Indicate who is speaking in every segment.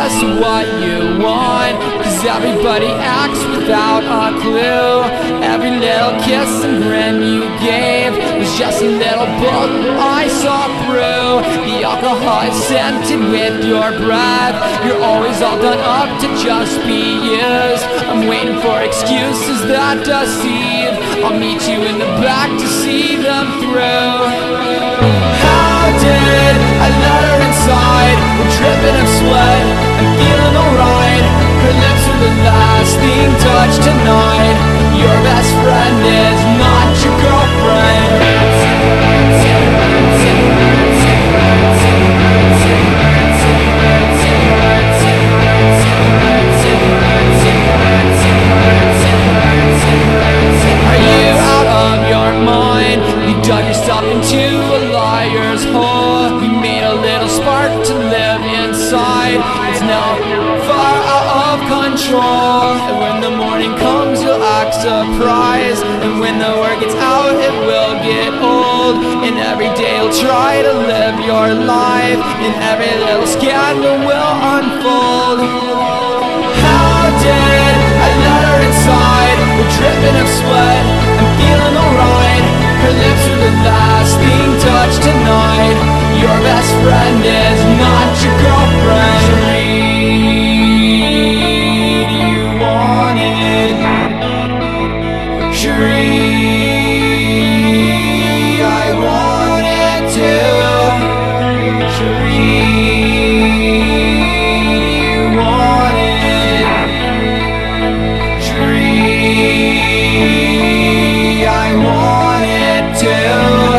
Speaker 1: just what you want, 'cause everybody acts without a clue. Every little kiss and grin you gave was just a little book I saw through. The alcohol is scented with your breath. You're always all done up to just be used. I'm waiting for excuses that deceive. I'll meet you in the back to see them through. How did I let her inside? We're dripping in sweat, I'm feeling alright. Her lips are the last thing touched tonight. Your best friend is not your girlfriend. Dug yourself into a liar's hole. You made a little spark to live inside. It's now far out of control. And when the morning comes, you'll act surprised. And when the word gets out, it will get old. And every day you'll try to live your life, and every little scandal will unfold. How did I let her inside? We're dripping of sweat, I'm feeling alright. Her lips are the last thing touched tonight. Your best friend is not your girlfriend. Sheree, do you want it? Sheree, I want it too. Sheree, you want it? Sheree, I want it too.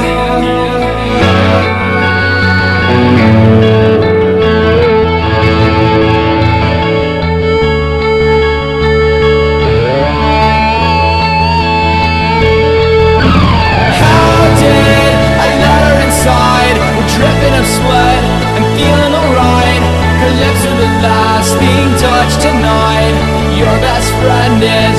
Speaker 1: Sweat, I'm feeling alright. Her lips are the last thing touched tonight. Your best friend is